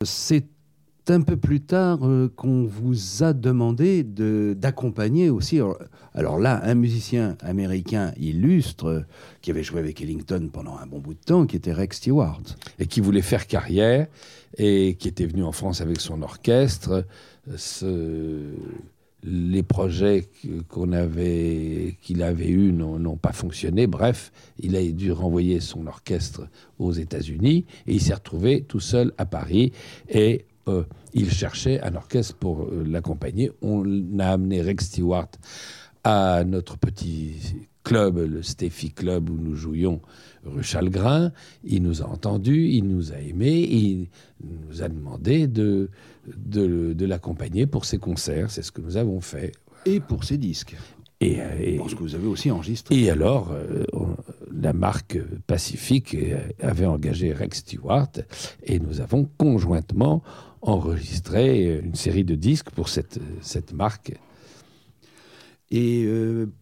C'est un peu plus tard qu'on vous a demandé d'accompagner aussi. Alors là, un musicien américain illustre qui avait joué avec Ellington pendant un bon bout de temps, qui était Rex Stewart. Et qui voulait faire carrière et qui était venu en France avec son orchestre. Les projets qu'il avait eus n'ont pas fonctionné. Bref, il a dû renvoyer son orchestre aux États-Unis et il s'est retrouvé tout seul à Paris. Et il cherchait un orchestre pour l'accompagner. On a amené Rex Stewart à notre petit club, le Steffi Club, où nous jouions rue Chalgrin. Il nous a entendus, il nous a aimés, il nous a demandé de l'accompagner pour ses concerts. C'est ce que nous avons fait. Et pour ses disques. Et parce que vous avez aussi enregistré. Et alors, la marque Pacific avait engagé Rex Stewart et nous avons conjointement enregistré une série de disques pour cette marque. Et